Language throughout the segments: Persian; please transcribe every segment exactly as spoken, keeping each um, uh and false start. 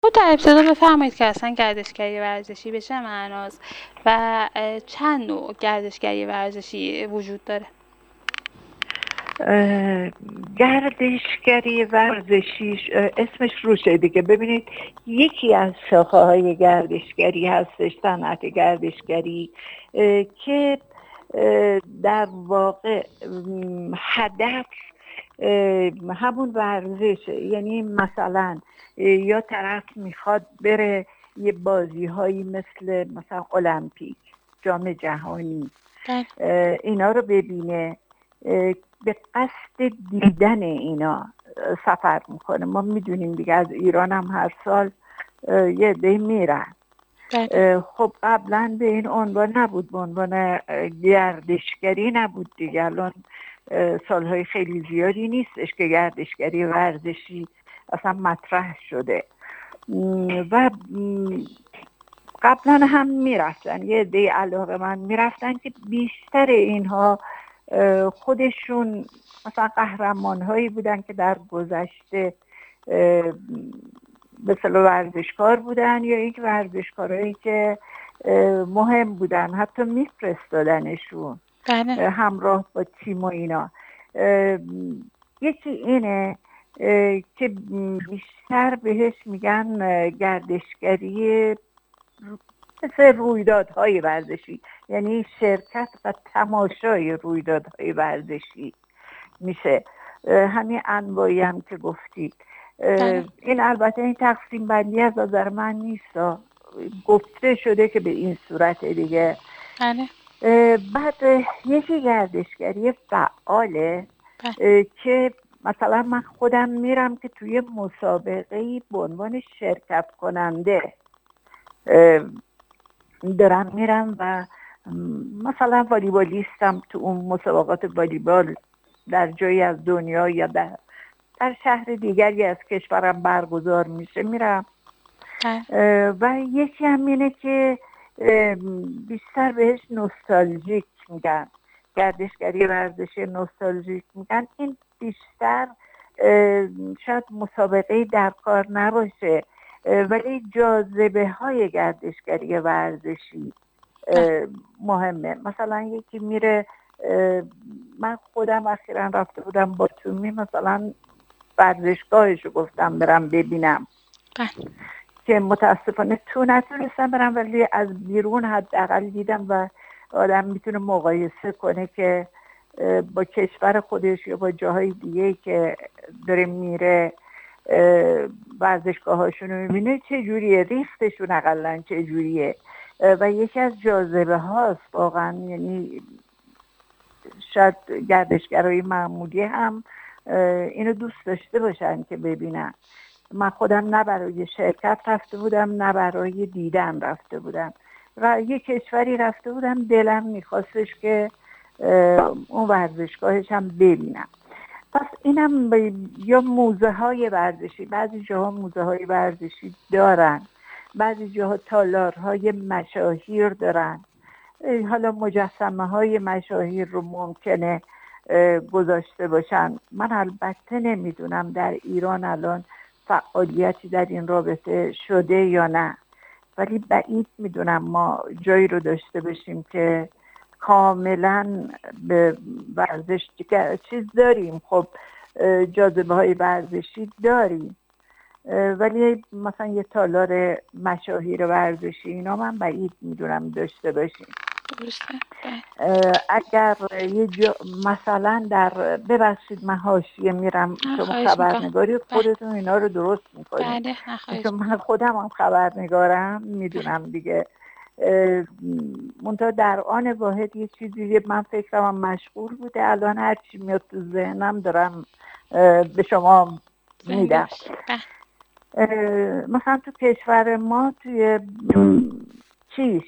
خب در ابتدا بفرمایید که اصلا گردشگری ورزشی به چه معناست و اه، چند نوع گردشگری ورزشی وجود داره؟ اه، گردشگری ورزشیش اه، اسمش روشه دیگه. ببینید، یکی از شاخه های گردشگری هستش صنعت گردشگری اه، که اه، در واقع م، هدف اه، همون ورزشه. یعنی مثلا اه، یا طرف میخواد بره یه بازی هایی مثل مثلا المپیک، جام جهانی، بله. اه، اینا رو ببینه، اه، به قصد دیدن اینا اه، سفر میکنه. ما میدونیم دیگه، از ایران هم هر سال اه، یه عده میرن. بله. اه، خب قبلا به این عنوان نبود، به عنوان اه، گردشگری نبود دیگه. الان اه، سالهای خیلی زیادی نیستش که گردشگری ورزشی اصلا مطرح شده. م، و م، قبلا هم میرفتن یه عده علاقه من میرفتن که بیشتر اینها اه، خودشون مثلا قهرمان هایی بودن که در گذشته اه، به اصطلاح ورزشکار بودن، یا یک ورزشکارهایی که اه، مهم بودن، حتی میفرستادنشون بله. همراه با تیم و اینا. اه، یکی اینه اه، که بیشتر بهش میگن اه، گردشگری مثل رویدادهای ورزشی، یعنی شرکت و تماشای رویدادهای ورزشی میشه. اه، همین انواعی هم که گفتید، بله. این البته این تقسیم بندی از نظر من نیست، گفته شده که به این صورت دیگه. بله. اه، بعد اه، یکی گردشگری فعاله بله. اه، که مثلا من خودم میرم که توی مسابقه به عنوان شرکت کننده اه، دارم میرم و م، مثلا والیبالیستم، تو اون مسابقات والیبال در جایی از دنیا یا در, در شهر دیگری از کشورم برگزار میشه، میرم. بله. اه، و یکی هم اینه که اه، بیشتر بهش نوستالژیک میگن، گردشگری ورزشی نوستالژیک میگن. این بیشتر اه، شاید مسابقه در کار نباشه، اه، ولی جاذبه های گردشگری ورزشی بله. اه، مهمه. مثلا یکی میره، اه، من خودم اخیراً رفته بودم با تومی، مثلا ورزشگاهشو گفتم برم ببینم، بله. که متاسفانه تو نتونستم برم، ولی از بیرون حداقل دیدم و آدم میتونه مقایسه کنه که اه، با کشور خودش یا با جاهای دیگه که داره میره اه، ورزشگاه هاشون رو میبینه چه جوریه، ریختشون اقلا چه جوریه. اه، و یکی از جاذبه هاست واقعا. یعنی شاید گردشگرای معمولی هم اه، اینو دوست داشته باشن که ببینن. من خودم نه برای شرکت رفته بودم، نه برای دیدن رفته بودم، و یه کشوری رفته بودم دلم میخواستش که اه، اون ورزشگاهش هم ببینم. پس اینم ب- یا موزه های ورزشی، بعضی جاها موزه های ورزشی دارن، بعضی جاها تالارهای مشاهیر دارن. اه، حالا مجسمه های مشاهیر رو ممکنه اه، گذاشته باشن. من البته نمیدونم در ایران الان فعالیتی در این رابطه شده یا نه، ولی بعید میدونم ما جایی رو داشته باشیم که کاملا به ورزش دیگه چیز داریم. خب اه، جاذبه های ورزشی داریم، اه، ولی مثلا یه تالار مشاهیر ورزشی اینا من بعید میدونم داشته باشیم. درسته. بله. اه، اگر یه جا مثلا در، ببخشید من حاشیه میرم، نه، شما خواهش میکنم. خبرنگاری بله. خودتون اینا رو درست میکنید، بله. نه، خواهش چون من میکنم. خودم هم خبرنگارم، بله. میدونم دیگه. اه، منتها در آن واحد یه چیزی من فکرم هم مشغول بوده، الان هرچی میاد تو ذهنم دارم اه، به شما زنده میدم. باشی. بله. اه، مثلا تو کشور ما توی چیش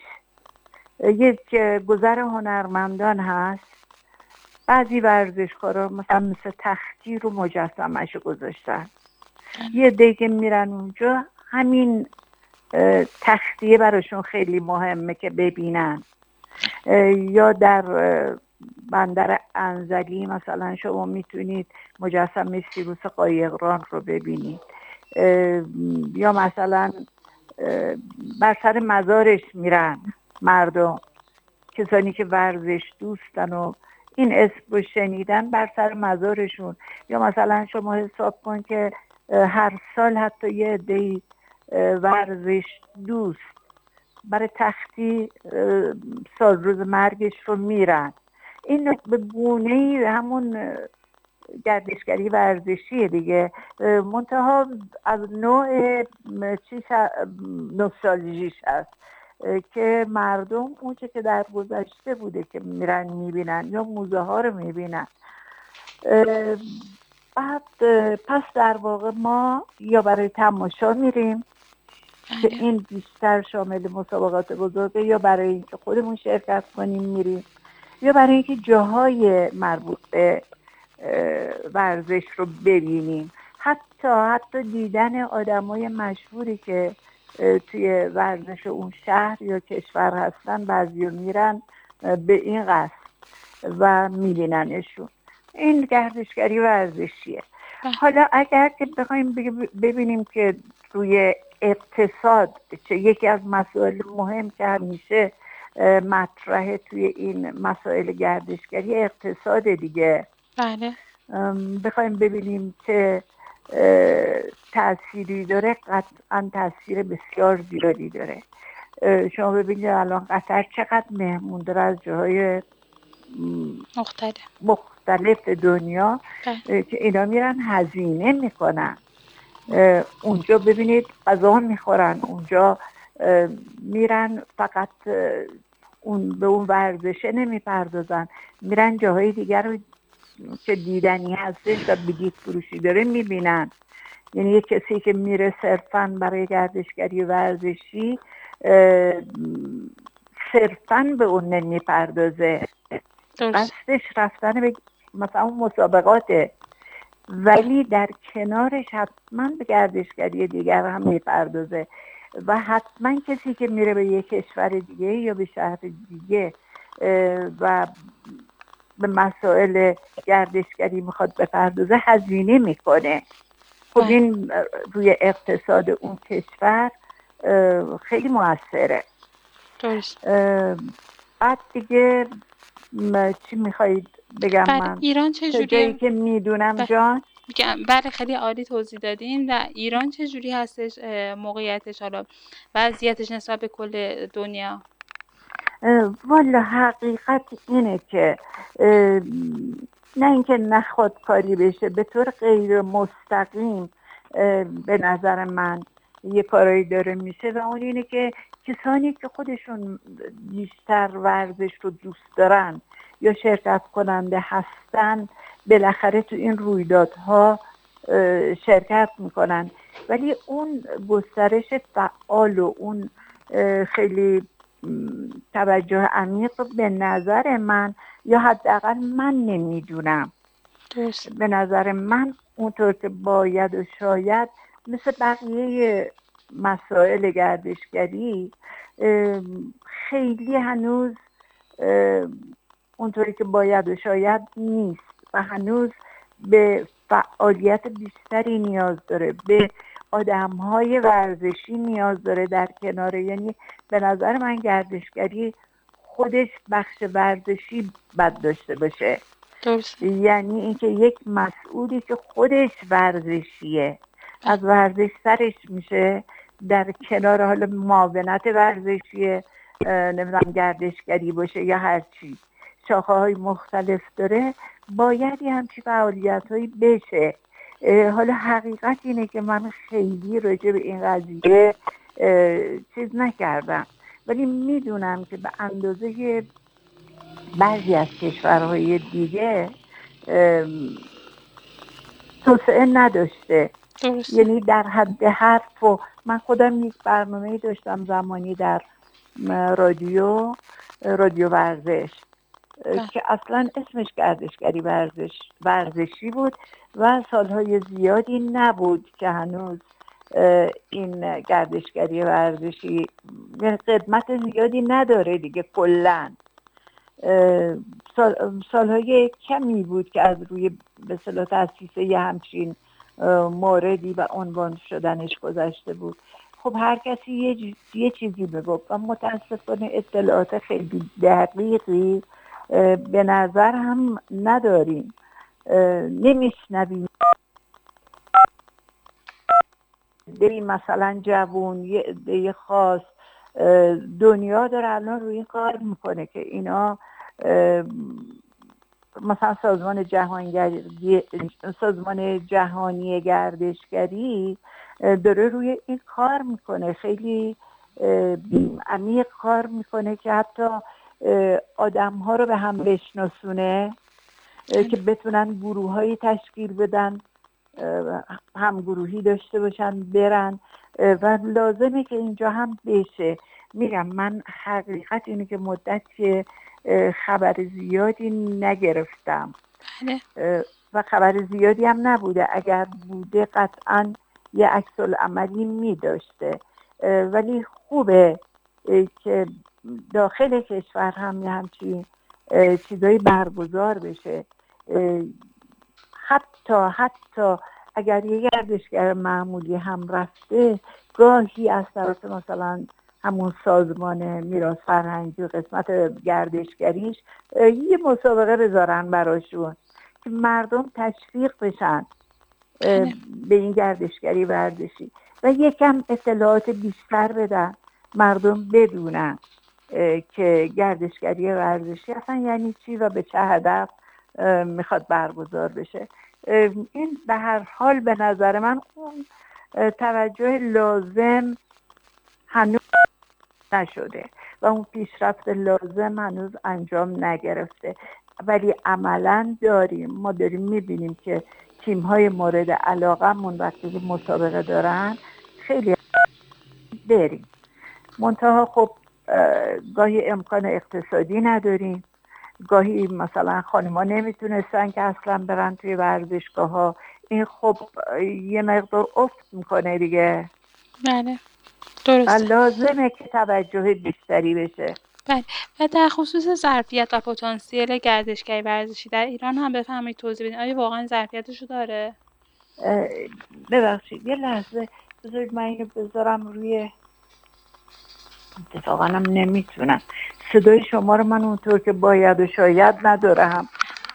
یک گذر هنرمندان هست، بعضی ورزشکارا مثلا مثل تختی رو مجسمه‌شو گذاشتن. بله. یه دیگه میرن اونجا، همین اه، تختیه براشون خیلی مهمه که ببینن. اه، یا در اه، بندر انزلی مثلا شما میتونید مجسمه سیروس قایقران رو ببینید. یا مثلا بر سر مزارش میرن مردم، کسانی که ورزش دوستن و این اسم رو شنیدن بر سر مزارشون. یا مثلا شما حساب کن که هر سال حتی یه عده‌ای ورزش دوست برای تختی سال روز مرگش رو میرن. این به گونه‌ای همون گردشگری ورزشیه دیگه، منتها از نوع چیز نوستالژیش هست که مردم اونچه که در گذشته بوده که میرن میبینن یا موزه ها رو میبینن. بعد پس در واقع ما یا برای تماشا میریم که این بیشتر شامل مسابقات بزرگه، یا برای اینکه خودمون شرکت کنیم میریم، یا برای اینکه جاهای مربوط به ورزش رو ببینیم. حتی حتی دیدن آدمای مشهوری که توی ورزش اون شهر یا کشور هستن بعضی میرن به این قصد و میبیننشون. این گردشگری ورزشیه. حالا اگر که بخوایم ببینیم که روی اقتصاد چه یکی از مسائل مهم که همیشه مطرحه توی این مسائل گردشگری اقتصاد دیگه، بله بخوایم ببینیم که تأثیری داره، قطعا تأثیر بسیار زیادی داره. شما ببینید الان قطر چقدر مهمون داره از جاهای مختلف مختلف دنیا بله. که اینا میرن هزینه میکنن اونجا، ببینید غذا میخورن اونجا، میرن فقط اون به اون ورزشه نمیپردازن، میرن جاهای دیگر رو که دیدنی هستش و بلیط فروشی داره میبینن. یعنی یک کسی که میره صرفاً برای گردشگری ورزشی صرفاً به اون نمیپردازه، قصدش رفتن به مثلا اون مسابقاته، ولی در کنارش حتما به گردشگری دیگر هم میپردازه. و حتما کسی که میره به یک کشور دیگه یا به شهر دیگه و به مسائل گردشگری میخواد بپردازه هزینه میکنه. خب این روی اقتصاد اون کشور خیلی موثره. درست. بعد دیگه چی میخواید بگم من؟ ایران چجوریه؟ جایی که میدونم ب... جان بله خیلی عالی توضیح دادین. و ایران چجوری هستش موقعیتش، حالا وضعیتش نسبت به کل دنیا؟ والا حقیقت اینه که نه اینکه نخواد کاری بشه، به طور غیر مستقیم به نظر من یه کارایی داره میشه و اون اینه که کسانی که خودشون بیشتر ورزش رو دوست دارن یا شرکت کننده هستن بالاخره تو این رویدادها شرکت میکنن، ولی اون گسترش فعال و اون خیلی توجه عمیق به نظر من، یا حداقل من نمیدونم، به نظر من اونطور که باید و شاید مثل بقیه مسائل گردشگری خیلی هنوز اونطوری که باید و شاید نیست و هنوز به فعالیت بیشتری نیاز داره، به آدم‌های ورزشی نیاز داره در کنار. یعنی به نظر من گردشگری خودش بخش ورزشی بد داشته باشه. درست. یعنی اینکه یک مسئولی که خودش ورزشیه از ورزش سرش میشه، در کنار حالا معاونت ورزشی نمیدونم گردشگری باشه یا هر چی، شاخه های مختلف داره، باید یه همچی فعالیت هایی بشه. حالا حقیقت اینه که من خیلی راجع به این قضیه چیز نکردم، ولی میدونم که به اندازه بعضی از کشورهای دیگه توسعه نداشته. درسته. یعنی در حد حرف و من خودم یک برنامه‌ای داشتم زمانی در رادیو رادیو ورزش ده. که اصلا اسمش گردشگری ورزش ورزشی بود و سالهای زیادی نبود که هنوز این گردشگری ورزشی خدمت زیادی نداره دیگه. کلن سال، سالهای کمی بود که از روی به اصطلاح تأسیس یه همچین موردی و عنوان شدنش گذشته بود. خب هر کسی یه, یه چیزی بگفت و متاسفانه اطلاعات خیلی دقیقی به نظر هم نداریم، نمیشنویم. بریم مثلا جوون یه عده خاص دنیا داره الان روی این کار میکنه که اینا مثلا سازمان جهانی سازمان جهانی گردشگری داره روی این کار میکنه، خیلی عمیق کار میکنه که حتی آدم ها رو به هم بشناسونه که بتونن گروه هایی تشکیل بدن، هم گروهی داشته باشن برن و لازمه که اینجا هم بشه. میگم من حقیقت اینه که مدت که خبر زیادی نگرفتم و خبر زیادی هم نبوده، اگر بوده قطعا یه عکس العملی می داشته، ولی خوبه که داخل کشور هم یه همچین چیزایی برگزار بشه. حتی حتی اگر یه گردشگر معمولی هم رفته، گاهی از طرف مثلا همون سازمان میراث فرهنگی و قسمت گردشگریش یه مسابقه بذارن براشون که مردم تشویق بشن به این گردشگری ورزشی و یکم اطلاعات بیشتر بدن، مردم بدونن که گردشگری ورزشی اصلا یعنی چی و به چه هدف میخواد برگزار بشه. این به هر حال به نظر من اون توجه لازم هنوز نشده و اون پیشرفت لازم هنوز انجام نگرفته، ولی عملا داریم، ما داریم میبینیم که تیم های مورد علاقه من وقتی که مسابقه دارن خیلی بریم. منتها خب گاهی امکان اقتصادی نداریم، گاهی مثلا خانم‌ها نمیتونستن که اصلا برن توی ورزشگاه ها، این خب یه مقدار افت میکنه دیگه. بله درسته. لازمه که توجه بیشتری بشه. بله و در خصوص ظرفیت و پتانسیل گردشگری ورزشی در ایران هم بفهمید توضیح بدین، آیا واقعا ظرفیتشو داره؟ ببخشید یه لحظه بذارید من اینو بذارم روی، اتفاقا هم نمیتونم صدای شما رو من اونطور که باید و شاید ندارم،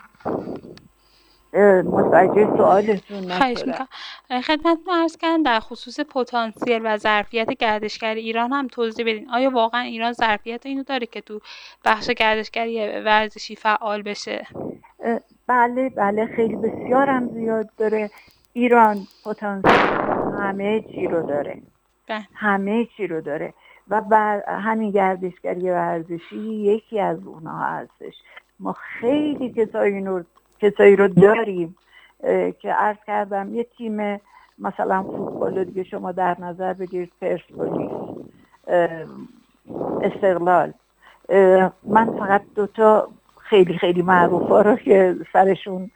متوجه سوالتون نشدم. خدمتتون عرض کردم در خصوص پتانسیل و ظرفیت گردشگری ایران هم توضیح بدین، آیا واقعا ایران ظرفیت اینو داره که تو بخش گردشگری ورزشی فعال بشه؟ بله بله خیلی بسیار هم زیاد داره. ایران پتانسیل همه چی رو داره، بله. همه چی رو داره و بر همین گردشگری ورزشی یکی از اونها هستش. ما خیلی کسایی رو کسایی رو داریم که عرض کردم یه تیم مثلا فوتبال دیگه شما در نظر بگیرید، پرسپولیس، استقلال، من فقط دوتا خیلی خیلی معروفا رو که سرشون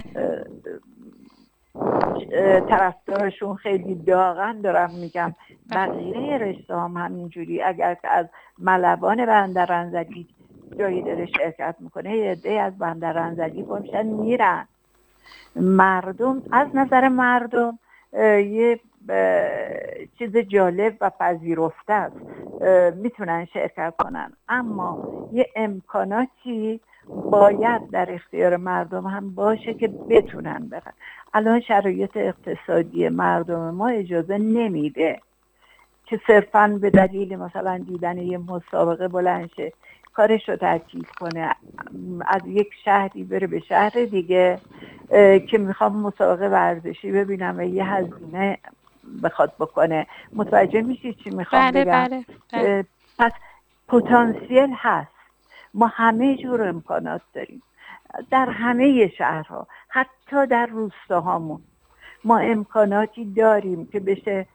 طرفدارشون خیلی داغن دارم میگم، بقیه رشته هم همینجوری. اگر که از ملوان بندرانزلی جایی داره شرکت میکنه، یه عده از بندرانزلی پامشن میرن. مردم از نظر مردم یه چیز جالب و پذیرفته است، میتونن شرکت کنن، اما یه امکاناتی باید در اختیار مردم هم باشه که بتونن برن. الان شرایط اقتصادی مردم ما اجازه نمیده که صرفاً به دلیل مثلا دیدن یه مسابقه بلند شه کارش رو تعطیل کنه، از یک شهری بره به شهر دیگه که میخوام مسابقه ورزشی ببینم و یه هزینه بخواد بکنه. متوجه میشی چی میخوام بله بگم؟ بله بله. پس پتانسیل هست، ما همه جور امکانات داریم در همه شهرها، حتی در روستاهامون ما امکاناتی داریم که بشه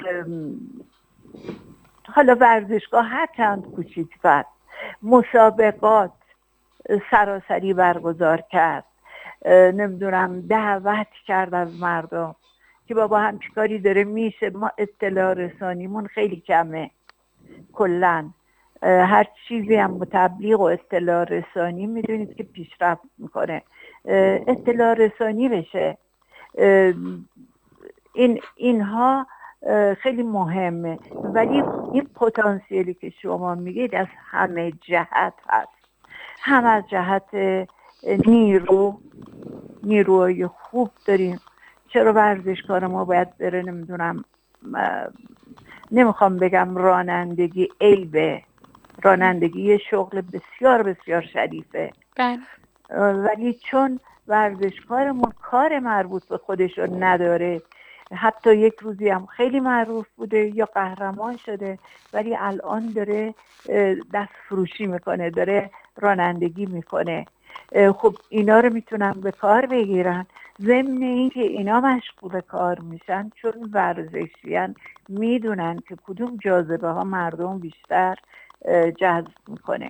حالا ورزشگاه هر چند کوچیک‌تر مسابقات سراسری برگزار کرد، نمیدونم دعوت کرد از مردم که بابا هم چیکاری داره میشه. ما اطلاع رسانیمون خیلی کمه، کلن هر چیزی هم با تبلیغ و اطلاع رسانی میدونید که پیشرفت میکنه. اطلاع رسانی بشه، این اینها خیلی مهمه. ولی این پتانسیلی که شما میگید از همه جهت هست، هم از جهت نیرو نیروی خوب داریم. چرا ورزشکار ما باید بره نمیدونم نمیخوام بگم رانندگی عیبه، رانندگی یه شغل بسیار بسیار شریفه، بله. ولی چون ورزشکارمون کار مربوط به خودش رو نداره، حتی یک روزی هم خیلی معروف بوده یا قهرمان شده ولی الان داره دست فروشی میکنه، داره رانندگی میکنه، خب اینا رو میتونن به کار بگیرن. ضمن این که اینا مشغول کار میشن چون ورزشیان میدونن که کدوم جاذبه ها مردم بیشتر جذب میکنه.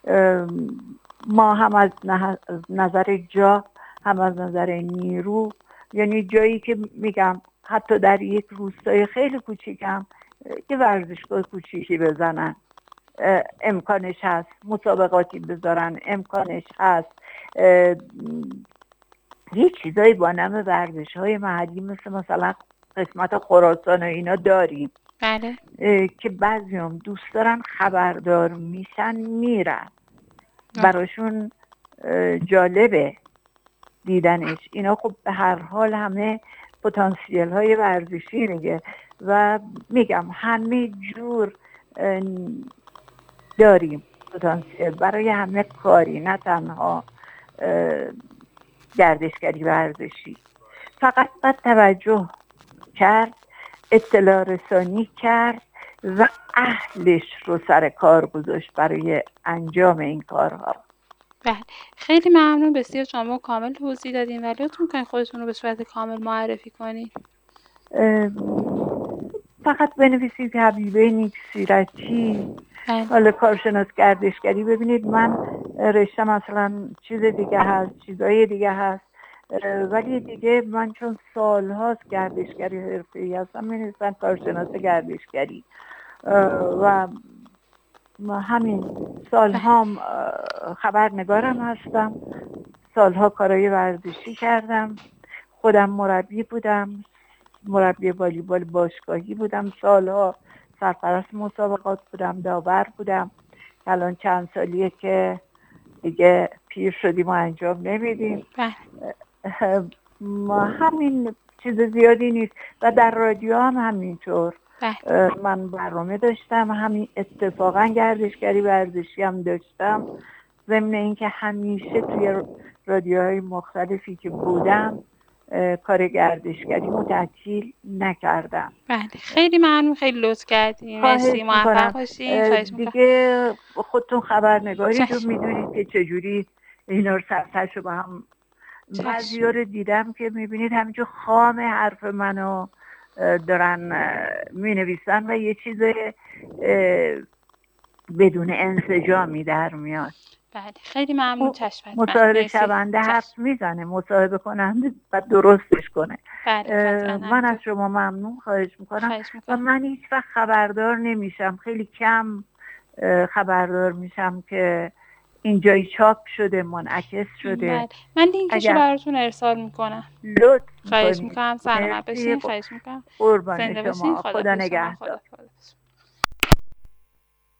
ما هم از نظر جا هم از نظر نیرو، یعنی جایی که میگم حتی در یک روستای خیلی کوچیکم که ورزشگاه کوچیکی بزنن امکانش هست، مسابقاتی بذارن امکانش هست، یه چیزایی با نام ورزش های محلی مثل مثلا قسمت خراسان و اینا داریم. بله. که بعضی هم دوست دارن خبردار میشن میرن، براشون جالبه دیدنش. اینا خب به هر حال همه پتانسیل های ورزشی میگه و میگم همه جور داریم پتانسیل برای همه کاری، نه تنها گردشگری ورزشی. فقط باید توجه کرد، اطلاع رسانی کرد و اهلش رو سر کار گذاشت برای انجام این کارها. بله، خیلی ممنون، بسیار شما کامل توضیح دادین. ولی لطف می‌کنین خودتون رو به صورت کامل معرفی کنین؟ فقط بنویسید حبیبه نیک سیرتی. حالا کارشناس گردشگری ببینید من رشته مثلا چیز دیگه هست، چیزای دیگه هست، ولی دیگه من چون سالهاست گردشگری حرفه‌ای هستم می‌نویسم کارشناس گردشگری و همین سالها خبرنگارم هستم، سالها کارهای ورزشی کردم، خودم مربی بودم، مربی والیبال باشگاهی بودم، سالها سرپرست مسابقات بودم، داور بودم. الان چند سالیه که دیگه پیر شدیم و انجام نمیدیم. ما همین چیز زیادی نیست و در رادیو هم همینطور. من برنامه داشتم، همین اتفاقا گردشگری ورزشی هم داشتم، ضمن اینکه همیشه توی رادیوهای مختلفی که بودم کار گردشگری تعطیل نکردم. بله، خیلی ممنون، خیلی لطف کردین. مرسی، موفق باشین. خواهش می‌کنم. دیگه خودتون خبرنگاری رو میدونید که چجوری اینا رو سرسرش رو با هم. بعضی‌ها رو دیدم که میبینید همینجور خام حرف منو دارن مینویسن و یه چیز بدون انسجامی در میاد. بله، خیلی ممنون. چشم. مصاحبه شونده حرف میزنه، مصاحبه کننده و درستش کنه. بله، من از شما ممنون، خواهش میکنم. خواهش و من هیچ وقت خبردار نمیشم، خیلی کم خبردار میشم که اینجایی چاپ شده، منعکس شده. بله. من لینکشو براتون ارسال میکنم. لطف خواهش میکنم. سلامت باشین. خواهش میکنم. قربان شما. خدا نگهدار.